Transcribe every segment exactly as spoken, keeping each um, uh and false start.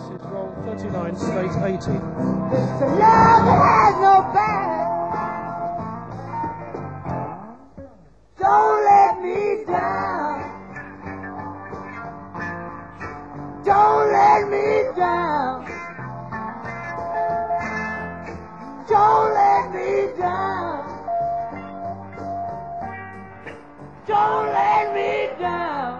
is roll thirty-nine, slate eighty. It's a love that has no back. Don't let me down. Don't let me down. Don't let me down. Don't let me down.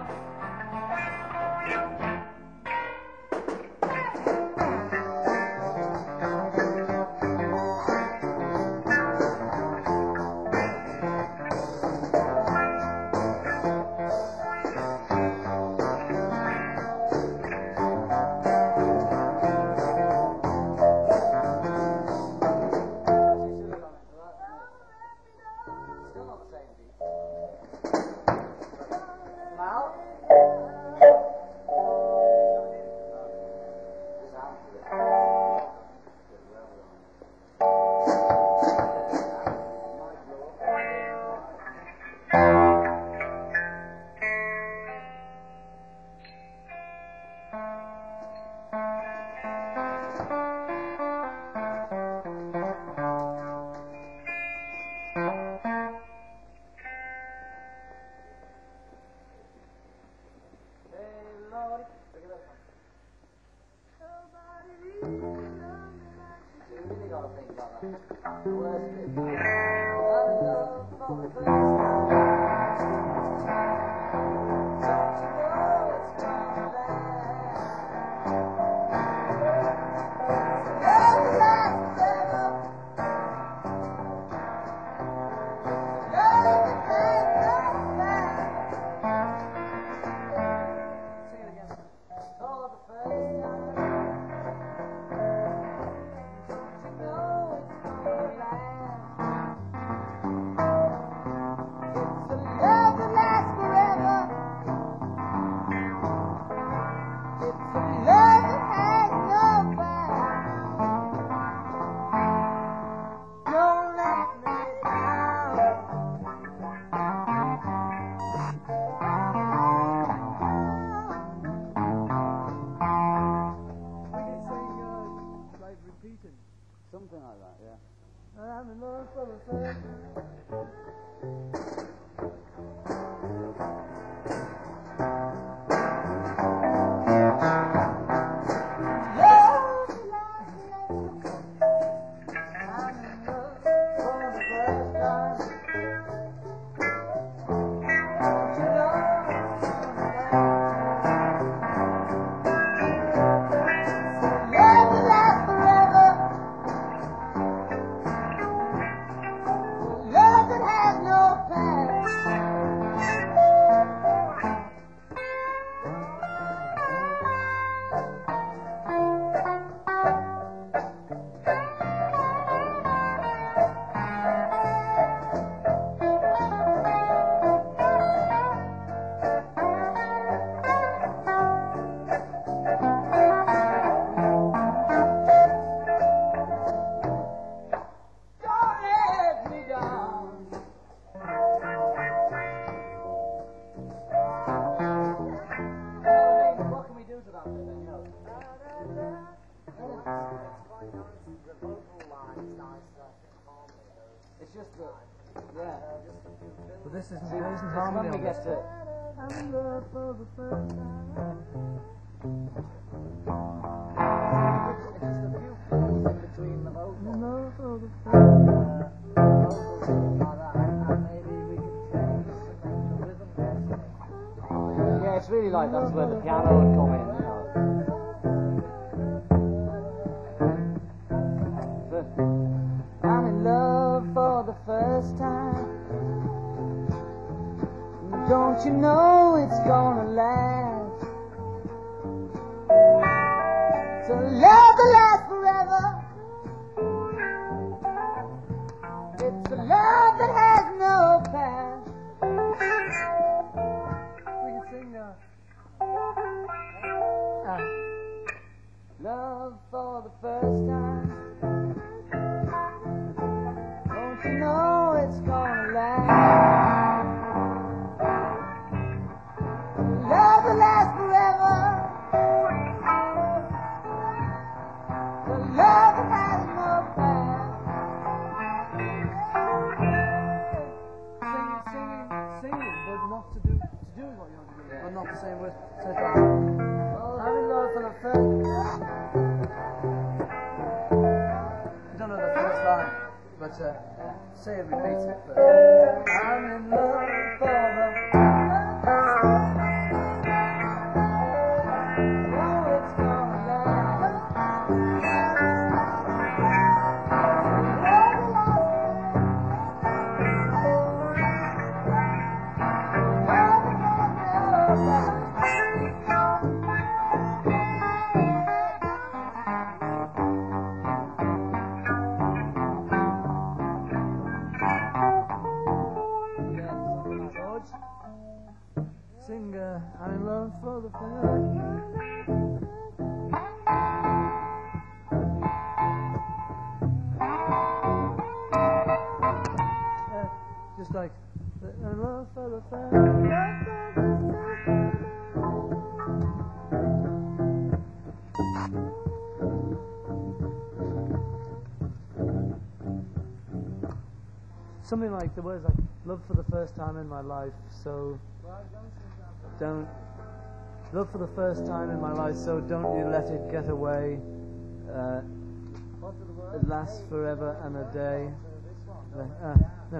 Something like that, yeah. I'm in love for the first time. It's just that, yeah. But this isn't, See, there isn't it's harmony when on we this. get to... I'm in love for the first time. It's just a few chords in between the vocals. I'm in love for the first Uh, the vocals like that, and, and maybe we can change to make the rhythm better. Yeah, it's really like that's where the piano would come in, you know. But I'm in love for the first time. Don't you know it's gonna last? So love will last forever. It's a love that has no past. We can sing now. Uh, love for the first time. Don't you know it's gonna last? Love will So it's like, I'm in love for the first. You don't know the first line, but uh, say it repeats it first. I'm in love for the. Oh, it's gonna last. Sing, uh, I'm in love for the first. Uh, just like, I'm in love for the first. Something like the words like love for the first time in my life, so don't love for the first time in my life, so don't you let it get away. Uh, it lasts forever and a day. Uh, uh, no.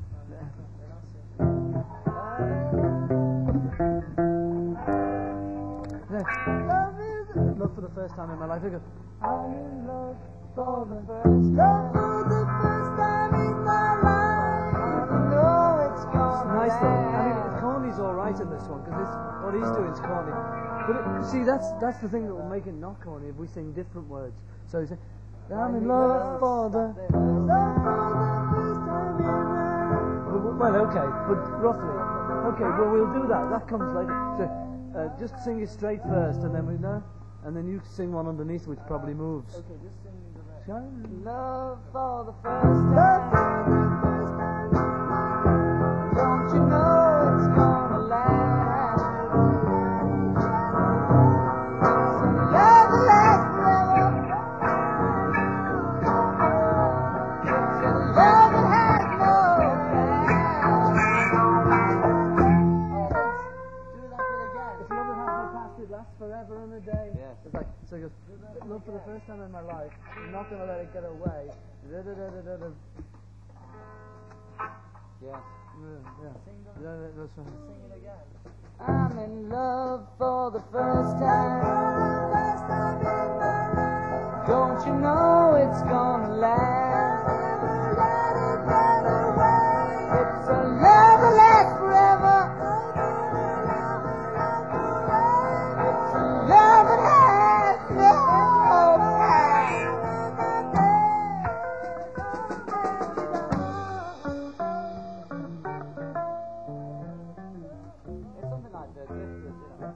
No. Love for the first time in my life. Go. I'm in love for the first time. For the first time in my life. I know it's gonna nice though. I mean, corny's all right in this one because what he's doing is corny. But it, see, that's that's the thing that will make it not corny if we sing different words. So you say, I'm in love for the first time. Well, okay, but roughly. Okay, well we'll do that. That comes later. So uh, just sing it straight first, and then we know, and then you sing one underneath, which probably moves. Okay, just sing the rest. Love for the first time. Don't you know it's gonna last? Love will last forever. Love that has no past. If love that has no past, it lasts forever and a day. Yes. It's like, so he goes, love for the first time in my life, I'm not gonna let it get away. Da, da, da, da, da, da. Yes. Yeah. Yeah, that- that's right. Sing it again. I'm in love for the first time. Don't you know it's gonna last? It's a love that lasts forever. It's a love that has no It's something like the gift, you know.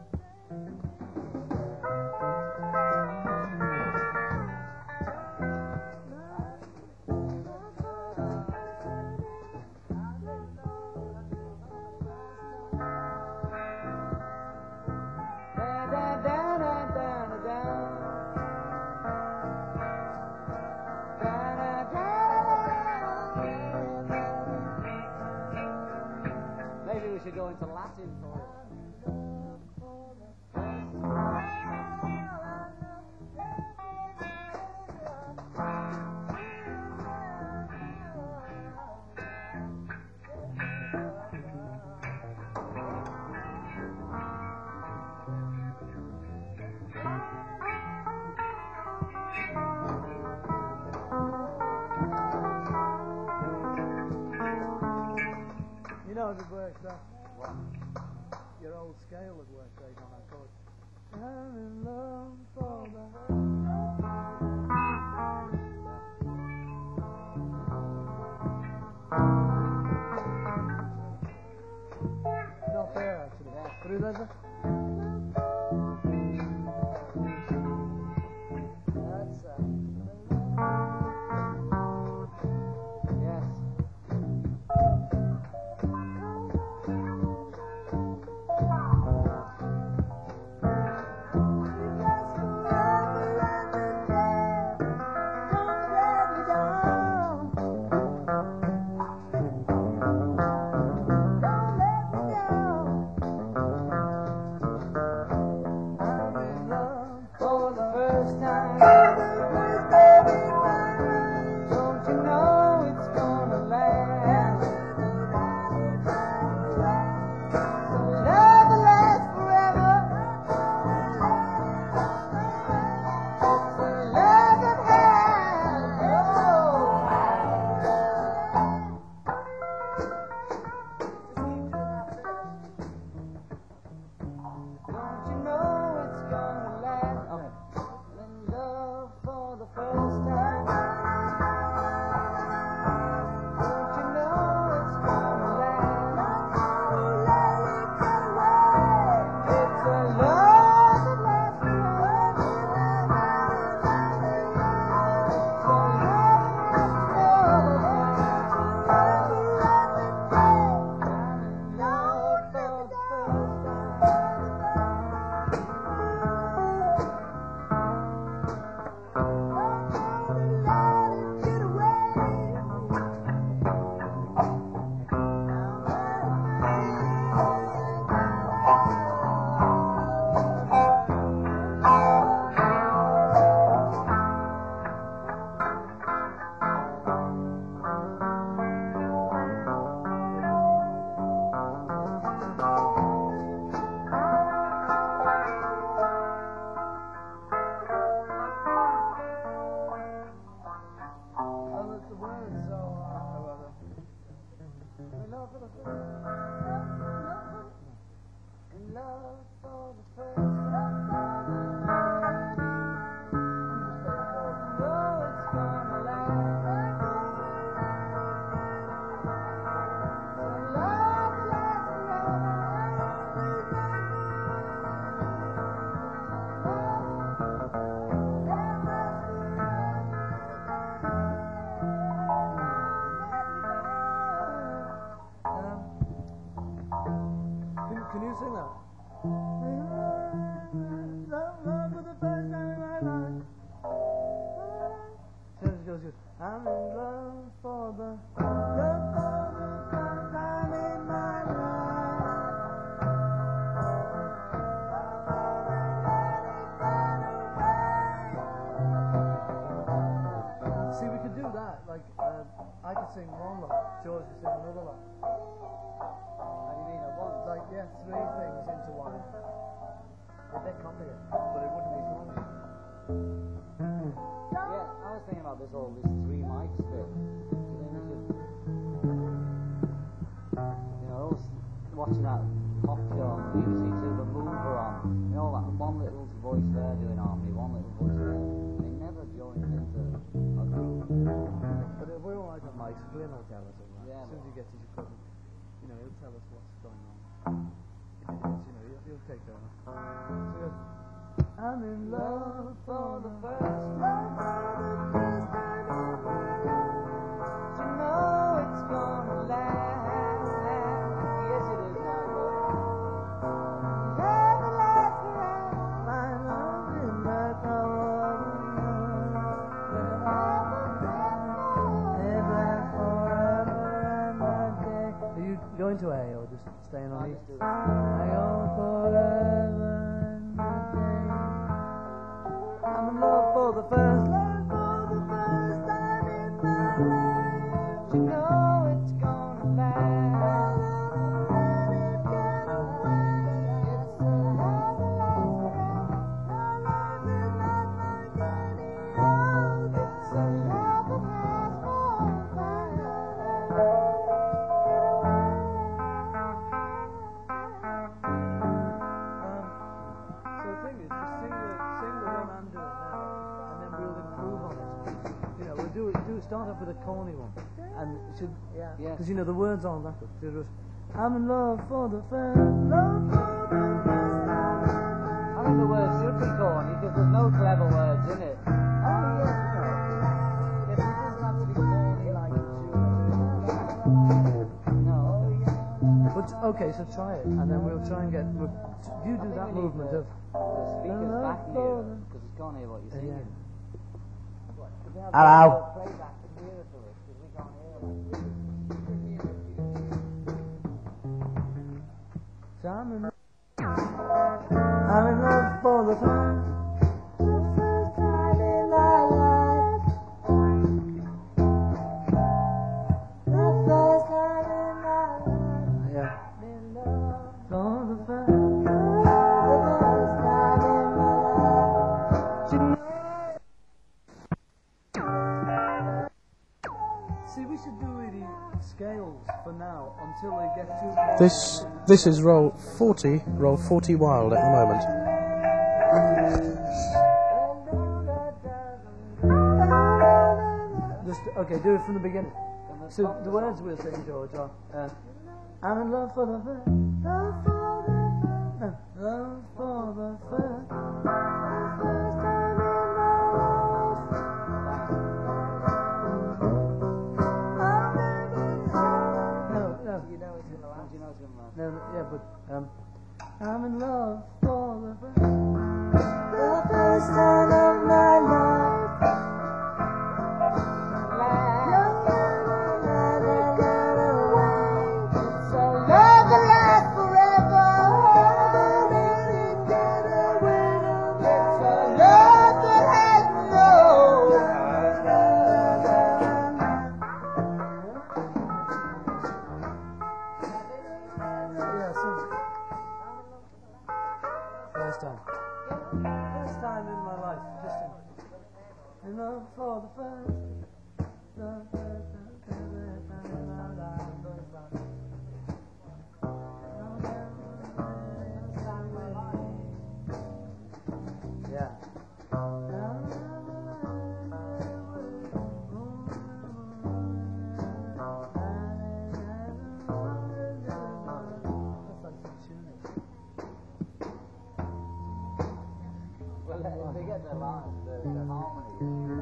Da, da, da, da, da, da, da. Da, da, da, da, da. Maybe we should go into Latin for it. You know, it would work, that. Your old scale would work great on that chord. I'm in love for the. Not there, actually. But who does it? That's uh. Yes. sing one lot, George will sing another lot. How do you mean at once? Like, yeah, three things into one. Well, they copy it. But it wouldn't be funny. Yeah, I was thinking about this all this three mics bit. So then we should, you know, I was watching that pop show on the B B C Two, the Mover on. You know, that one little voice there doing harmony, one little voice there. They never joined into a group. But if we were like on Mike's, Glenn will tell us all that. Yeah, As soon as but- you get to your cousin, you know, he'll tell us what's going on. If it is, you know, he'll, he'll take over. So he goes, I'm in love for the first time, for the first time in my life. You know it's gonna last. Yes, it is now, Never last forever. My love is like a never forever and a day. Are you going to A or just staying on I'll E? just do that. I go forever and a day. I'm in love for the first love for the first time in my life. You know it's gonna last. It's gonna last. It's a love that lasts forever. Our love is not like any old. It's a love that lasts So the thing is, just sing the, sing the one I'm doing now, and then we'll improve on it. You know, we'll do it, do start off with a corny one, and it should, yeah, Yeah. because you know the words aren't that good. So just, I'm in love for the first, love for the first time. I think the words should be corny because there's no clever words in it. Oh yes, you know. If it doesn't have to be corny like it should. No. But okay, so try it, and then we'll try and get. We'll, you do that movement of. The speakers back here because it's can't hear what you're Yeah. singing. Could we have Hello. the playback to hear it for us because we can't hear it. So I'm in, I'm in love for the first, the first time in my life. The first time in my life. Yeah. In love for the first, the first time in my life. You know. See, we should do really scales for now until they get to. This this is roll forty, roll forty wild at the moment. Just okay, do it from the beginning. So the words we'll sing, George, are uh, I'm in love for the first, love for the first, uh, love for the first, the first time in my life. No, no, You know it's gonna last. You know it's gonna last. no, yeah, but um, I'm in love for the first, the first time in my life. First time. First time in my life. Just in, in love for the first. The first time in my life. Yeah. Well, if they get the last, the, the harmony.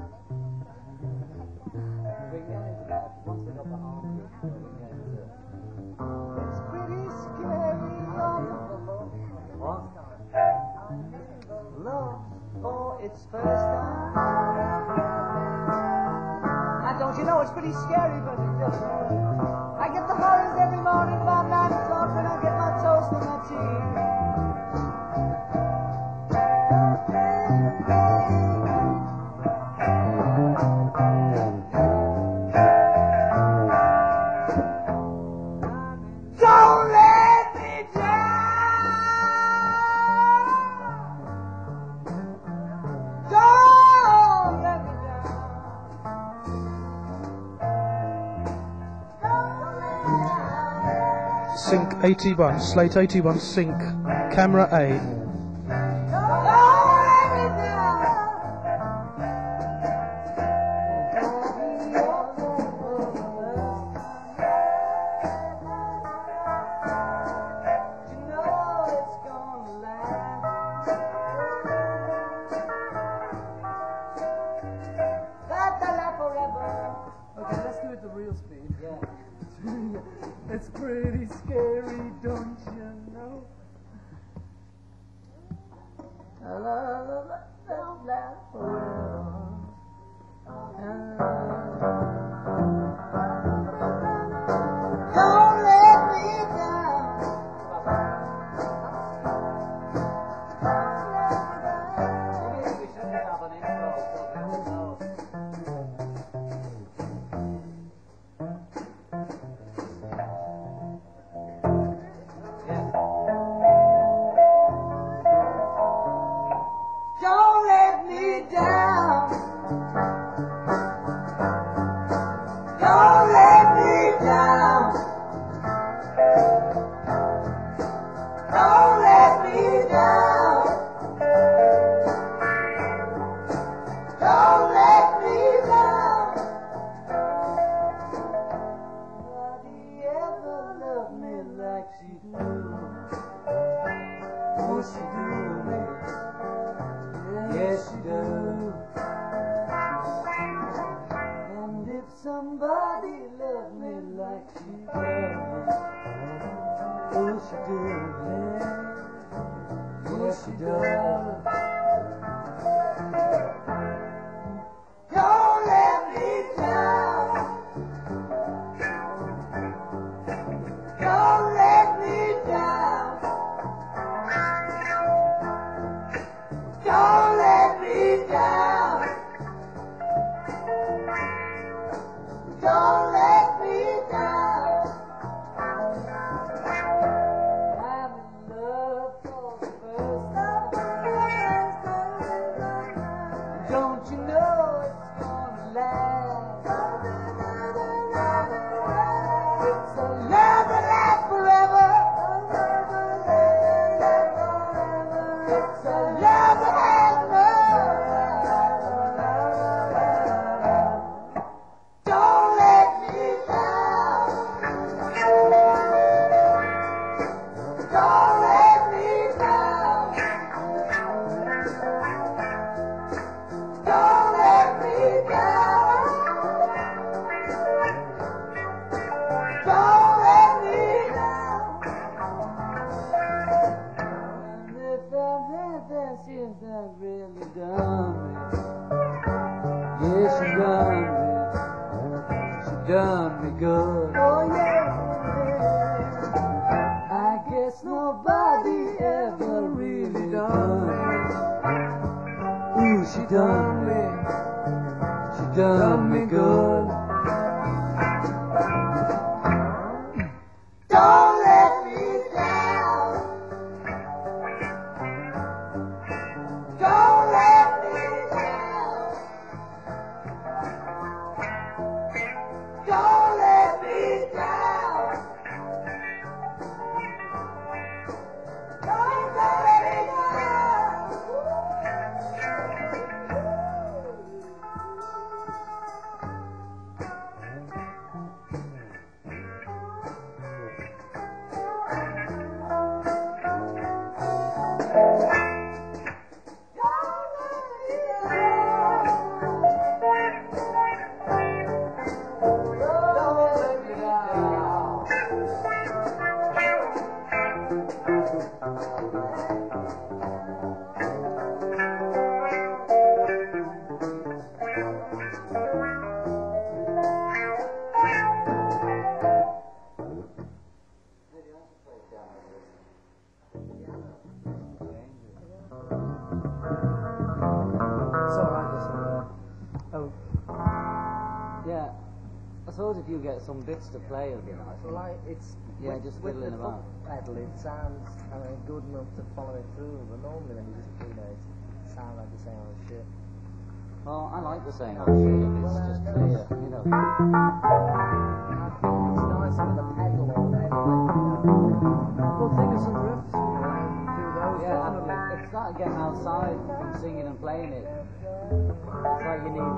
We get into that once they got the harmony. We get into. It's pretty scary. What? Love for its first time. And don't you know it's pretty scary, but it's just. I get the horrors every morning about nine o'clock when I get my toast and my tea. eighty-one, slate eighty-one, sync, camera A. Okay, let's do it the real speed. Yeah. It's pretty scary, don't you know? I love the love laugh forever. Don't let me down. Maybe we should have an intro so people know. Don't let me down. Don't let me down. Don't let me down. Don't let me down. Nobody ever loved me like she do. Oh, she do me. Yes, she does. And if somebody loved me like she does, oh, she does. Yes, she does. Don't let me down. Don't let me down. Don't let me down. Don't let me down. I'm in love for the first time. Don't you know it's gonna last? It's a love that lasts forever. It's a love that has no. Don't let me down. Don't let me down. Don't let me down. Don't let me down. And if I've had that since I've really done me. Yes, she done me. She done me good. Oh yeah. I guess nobody ever really done me. Ooh, she done me. She done me good. Don't let me down. Don't let me down. Don't let me down. Don't let me down. It's alright, listen. Oh, Yeah. I suppose if you get some bits to play, it'll be nice. like it's Yeah, with, just with the fiddling foot about. pedal, it sounds I mean, good enough to follow it through. But normally when you just play it, it sounds like the same old shit. Well, I like the same old shit if it's just clear, you know. I think it's nicer with a pedal or whatever, like, you know. Well, think of some riffs, you know, and do those. Yeah, definitely. I- it's like getting outside and singing and playing it. It's like you need.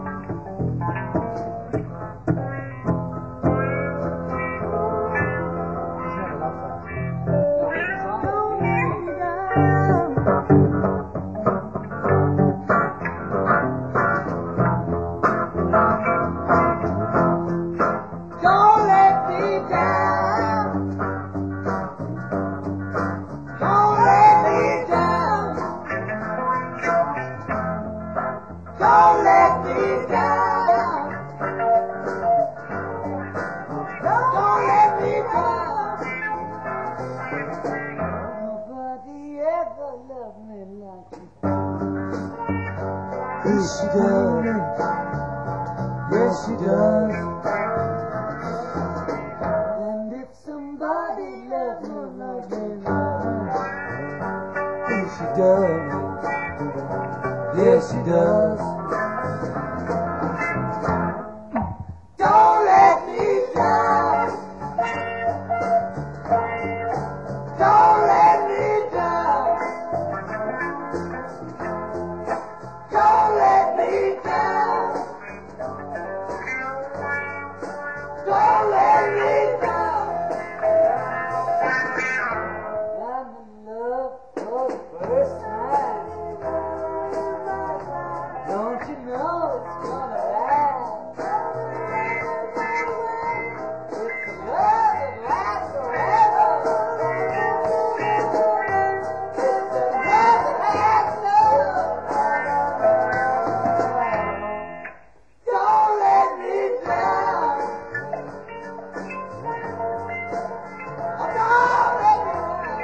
It's never that fast. No, we can try it. Don't let me down. Don't let me down. Don't let me down. Don't let me down. Nobody ever loved me like you. Yes, she does. Yes, she does. And if somebody loves me like me, yes, she does. Yes, she does. Don't let me down. Don't let me down. Don't let me down. Don't let me down. I'm in love for the first time. Don't you know it's gonna last? It's a love that lasts forever. It's a love that has love. Don't let me down. Oh, don't let me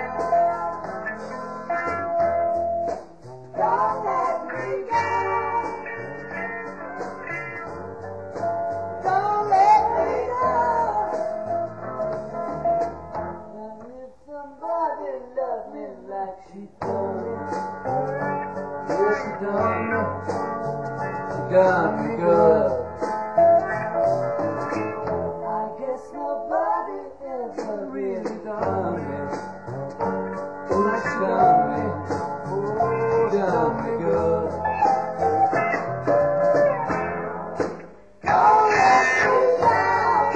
down. Don't let me down. Don't let me down. And if somebody loved me like she does, yes, she does. She got me good. I guess nobody ever really done me. Oh, she done me. Oh, she done me good. Don't let me down.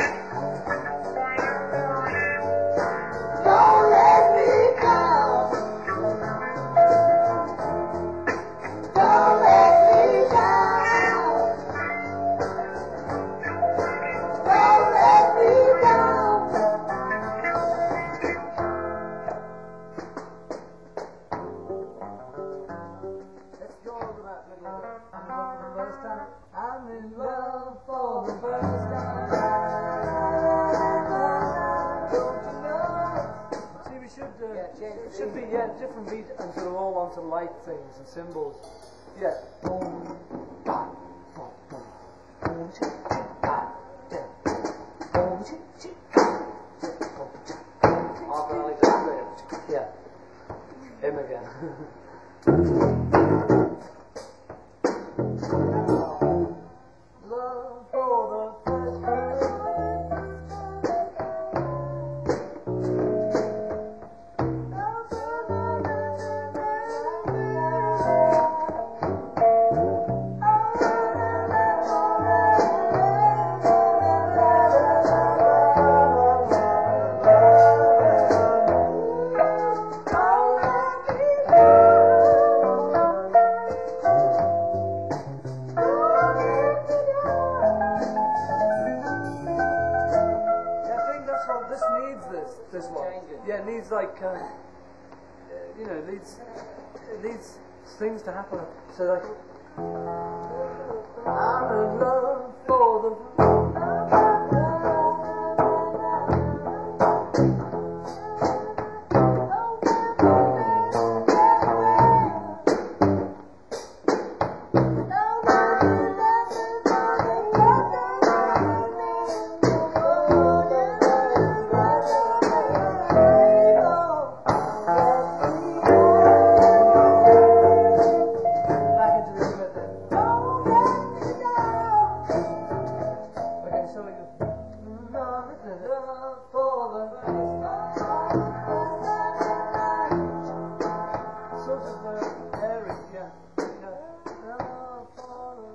Don't let me down. Don't let me down. Don't let me down. Let's go over that middle bit. I'm in love for the first time. Don't you know? See, we should, uh, Yeah, change it the should be, beat. yeah, different beat and sort of all onto light things and symbols. Yeah. Boom, ba, boom, boom. Boom, chi, chi, ba, da. Boom, chi, chi, ba, da. Boom, chi, chi, Arthur Alexander. yeah. Him again. Love for the first This needs this, this one. Change it. Yeah, it needs like, uh, uh, you know, it needs, it needs things to happen. So like, I'm in love for the back into the bit then. Eric, yeah. yeah. Hello, Paula.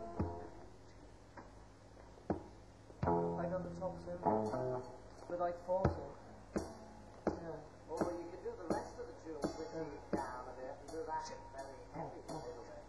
Like on the top too. With like four songs. Yeah. Well, you could do the rest of the tune with it down a bit and do that very heavy a little bit.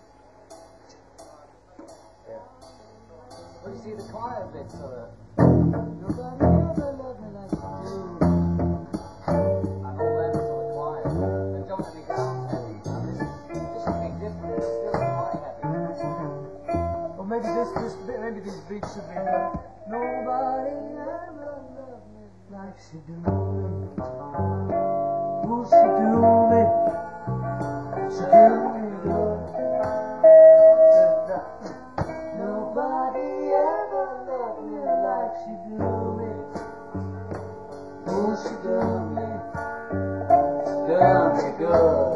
Yeah. Well, you see the choir bit sort of. Nobody ever loved me like you do. And all them sort of choir. They don't let me down heavy. And this is just a big difference. It's still quite heavy. Or maybe this, this bit, maybe these beats should be like, nobody ever loved me like she do me. Who she do me? She do me good. Nobody ever loved me like she do me. Who she do me? Do me good.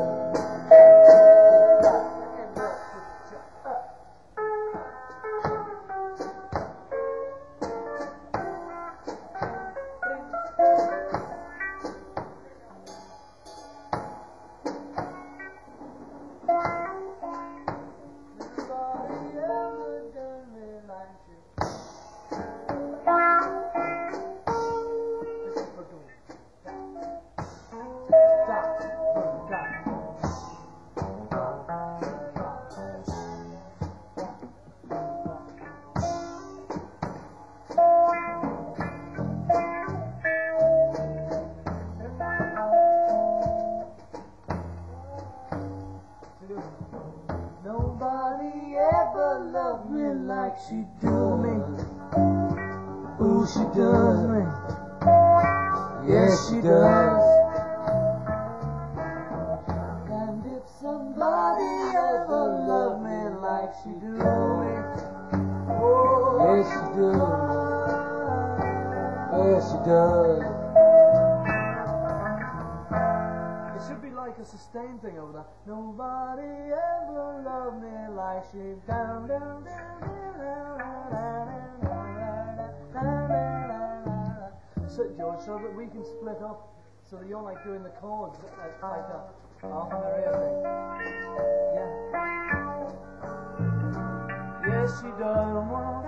Nobody ever loved me like she do me. Ooh, she does me. Yes, she does. And if somebody ever loved me like she do me, oh, yes, she does. Yes, she does. It should be like a sustained thing over there. Nobody ever loved me like she down, down, down, down, down. So, George, so that we can split up, so that you're like doing the chords like, like a half an area thing. Yeah. Yes, she does.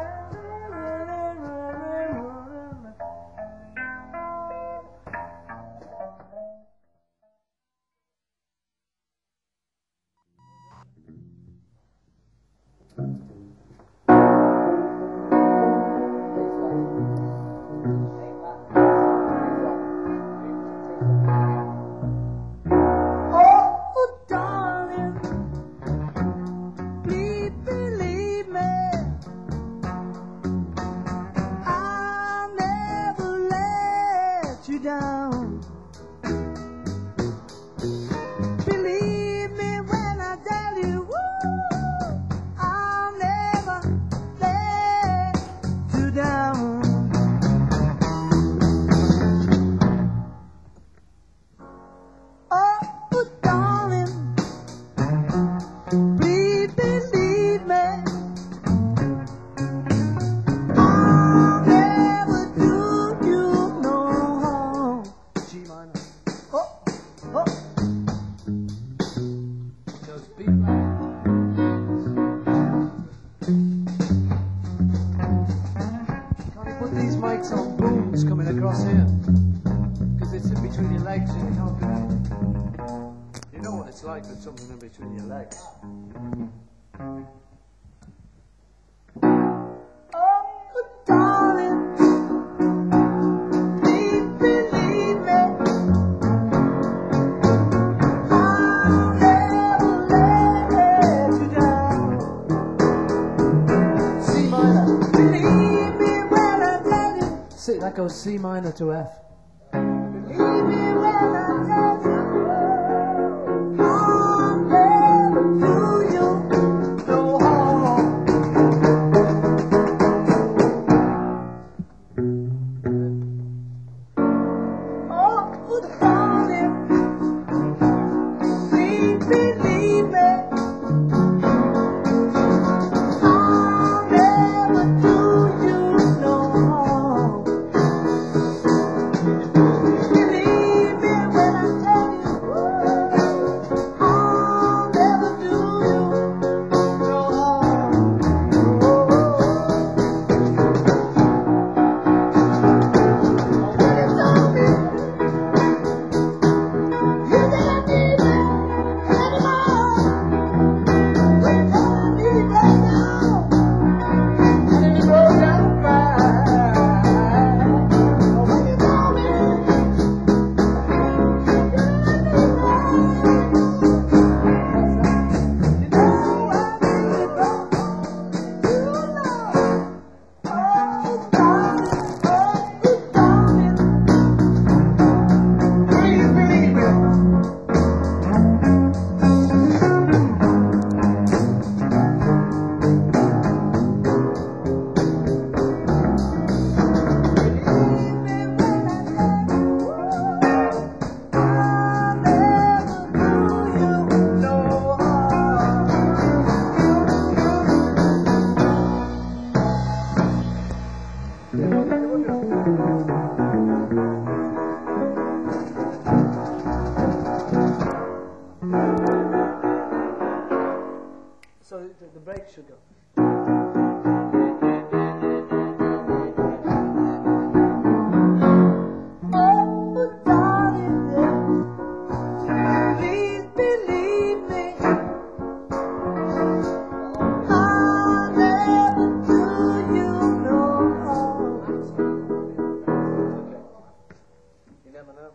It's like with something in between your legs. See, that goes C minor to F. So the, the break should go. Oh, darling, please believe me. I'll never do you no harm. You never know.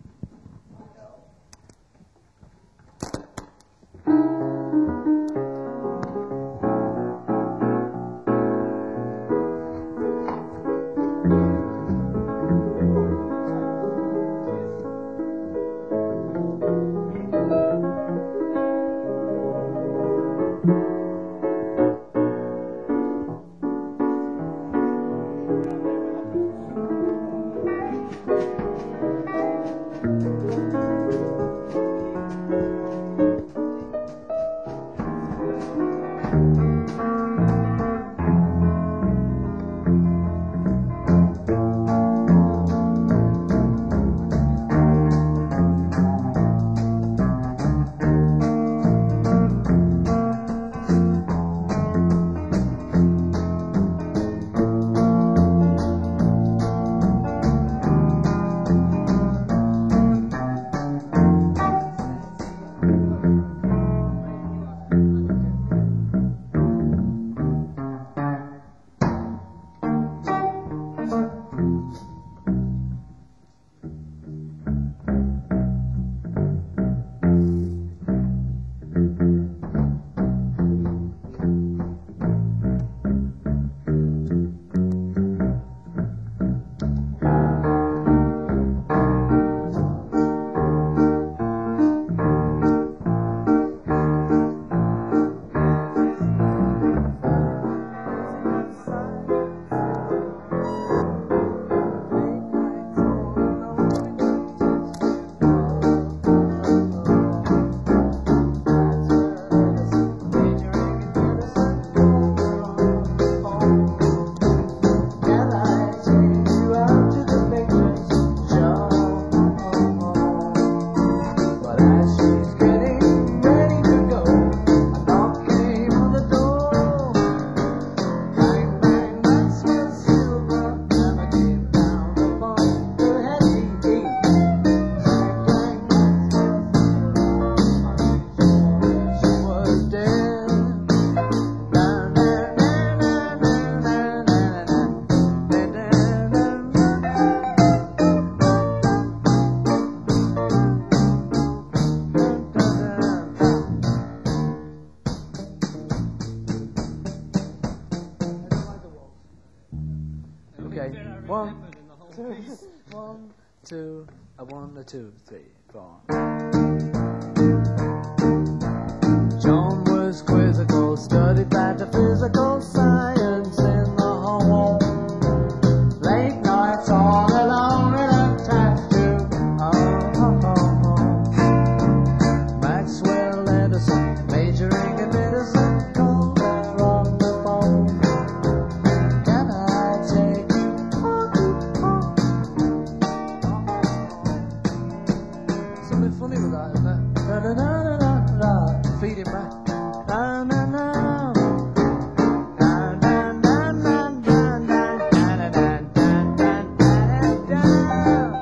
One, two, one, two, a one, a two, three, four. John was quizzical, studied metaphysical science in the home. Late nights all alone and attached to oh, oh, oh, oh. Maxwell Edison, majoring in medicine, called her on the phone. Can I take you home? Something funny with that, isn't there? Da, da, da, da, da, da. Feed him back. Na, na, na. Na, na, na, na, na, na, na, na, na, na, na, na.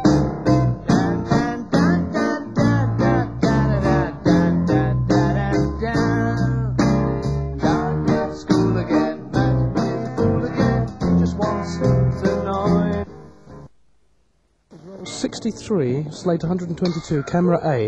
sixty-three, slate one hundred twenty-two, camera A.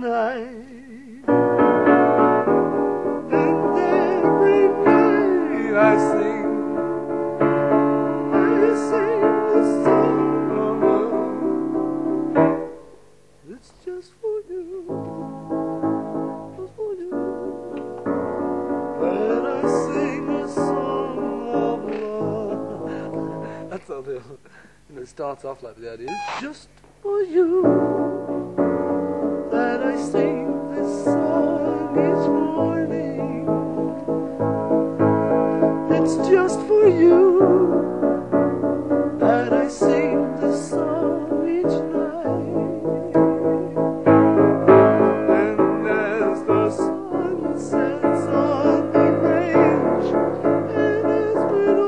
night. And every night I sing, I sing the song of love. It's just for you, just for you, that I sing a song of love. That's how the, you know, it starts off like the idea. It's just for you that I sing this song each morning. It's just for you that I sing this song each night. And as the sun sets on the range and is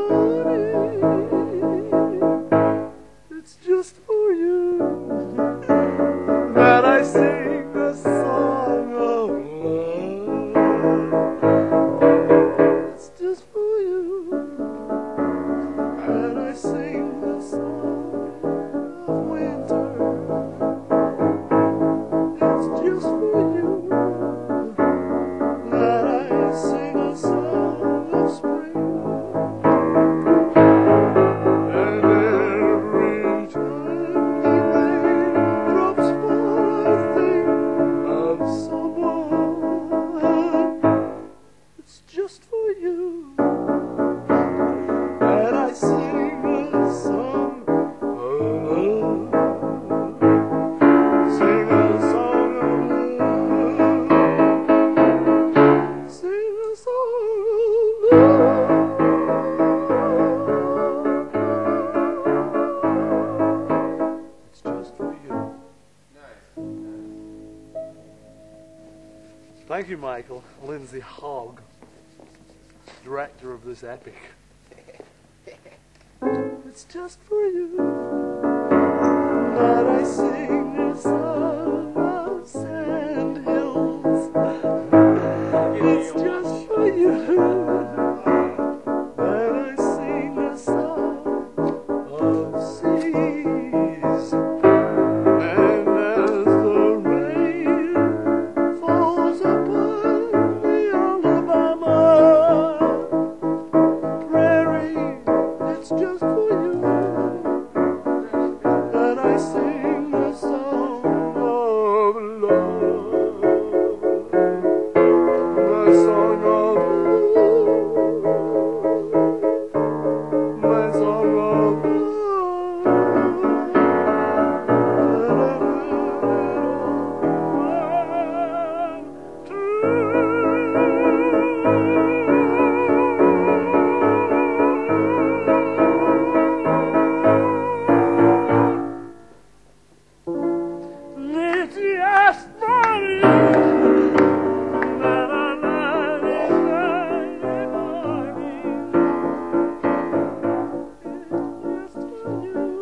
mid-morning, it's just for you that I sing a song of love. It's just for you that I sing the song of winter. It's just for you that I sing a song of spring. And every time the rain drops fall, I think of someone. It's just for you that I sing a song of love. Sing a song of love. Sing a song of love. It's just for you. Thank you, Michael. Lindsay Hogg, director of this epic. It's just for you that I sing a song of sand hills. It's just for you that I sing a song of seas. And as the rain falls upon the Alabama prairie, it's just for you that I sing a song of love. My song of love. My song of It's just for you that I love you morning. It's just for you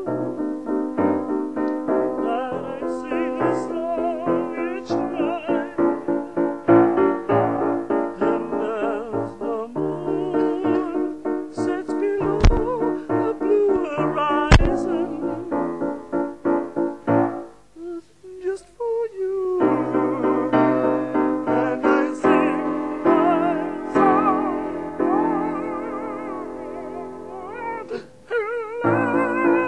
that I sing a song each night. And as the moon sets below the blue horizon, just for you, and I sing my song of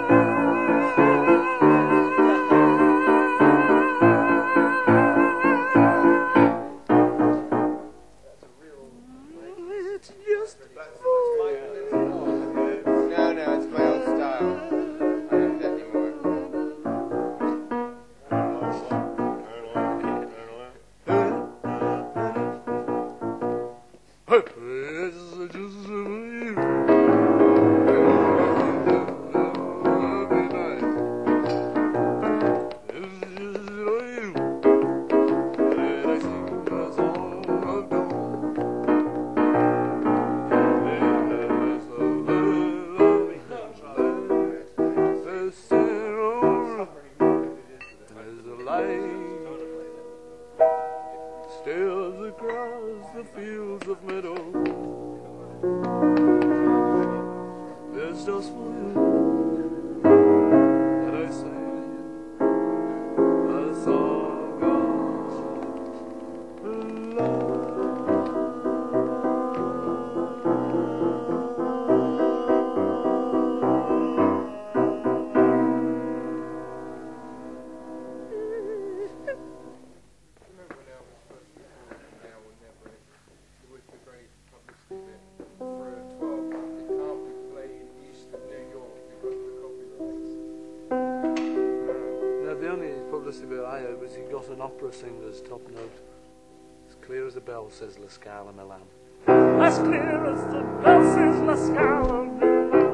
love. It's just for you. No, no, it's my own style. I don't do that anymore. It's just for you. It's just for you that I sing a song of dawn. There's a love, there's sorrow, there's a light steals across the fields of meadow. It's just for you that I sing a song of opera singer's top note. As clear as a bell, says La Scala Milan. As clear as the bell, says La Scala Milan.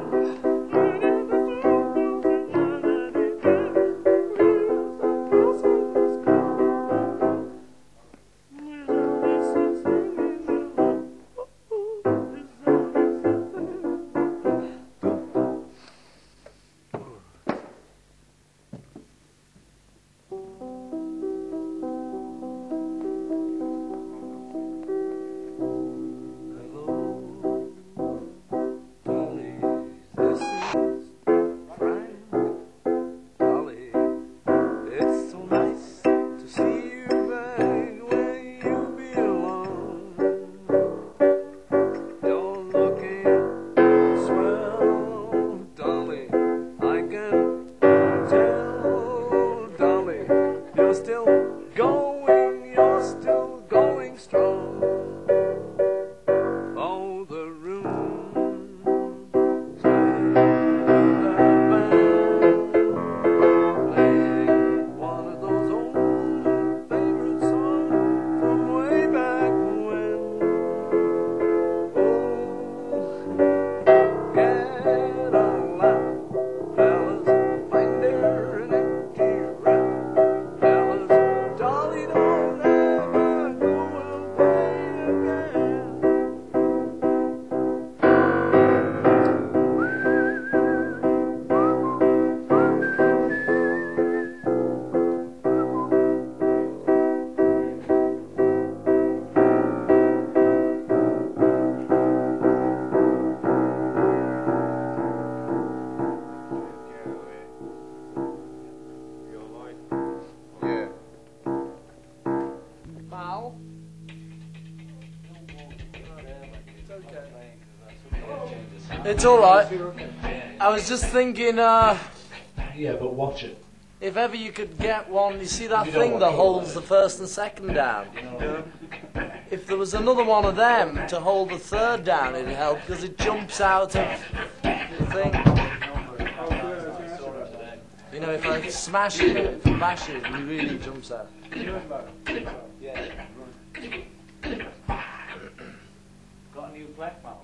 It's alright. I was just thinking, uh... Yeah, but watch it. if ever you could get one, you see that thing that holds the first and second down? If there was another one of them to hold the third down, it'd help, because it jumps out of the thing. You know, if I smash it, if I bash it, it really jumps out. Got a new black mouse.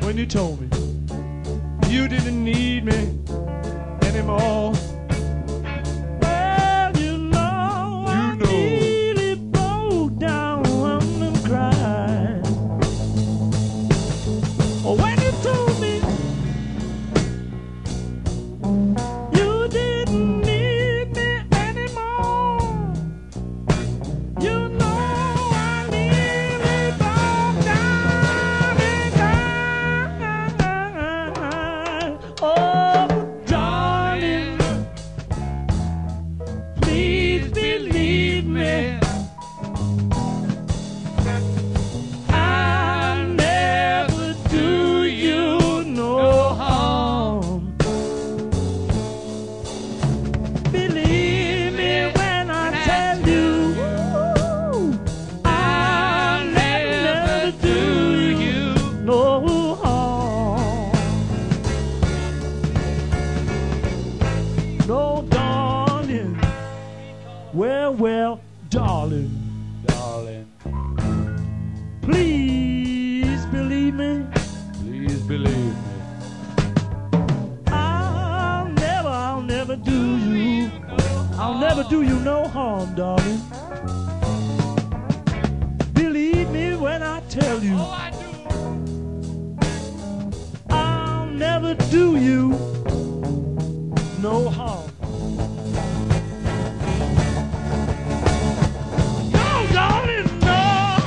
when you told me you didn't need me anymore. Well, you know, I really broke down and cried. Oh, when you told me you didn't need me anymore, you know I really broke down and cried. Oh, darling, please believe me, I'll never do you no harm. Believe me when I tell you, I'll never do you no harm. No, darling. Well, well, darling, darling. Please believe me. Please believe me. I'll never, I'll never do you. I'll never do you no harm, darling. Believe me when I tell you. I'll never do you no harm. No, darling, no.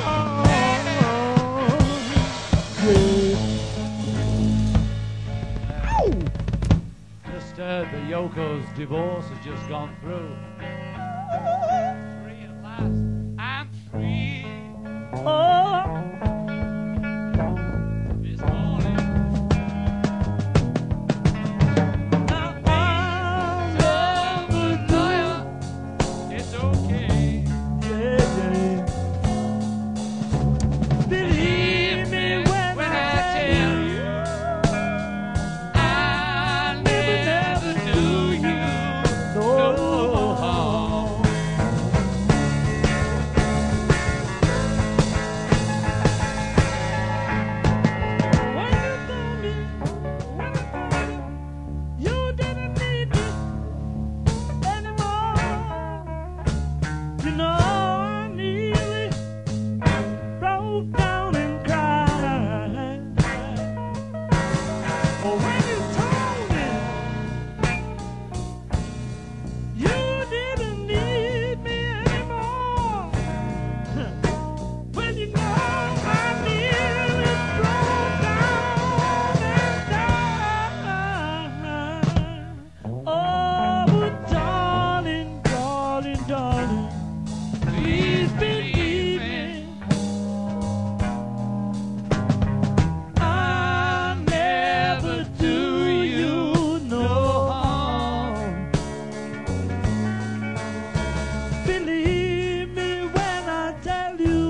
Yeah. Ow! Just heard that Yoko's divorce has just gone through. Free at last. I'm free Oh, this morning. now I'll never do. It's okay. Yeah, yeah. Believe me when, When I I tell tell you, you, I'll never do you no harm. When you told me, when I told you, you didn't need me anymore. You know I nearly broke down and cried. Oh, when you told me you didn't need me anymore. Well, you know I nearly broke down and died. Oh, darling, darling, darling, please believe me. I'll never do you no harm. Believe me when I tell you,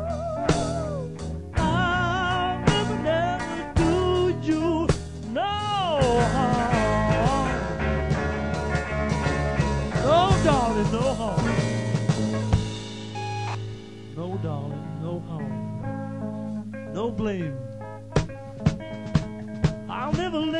I'll never, never do you no harm. No, darling, no harm. No, darling, no harm. No blame. I'll never let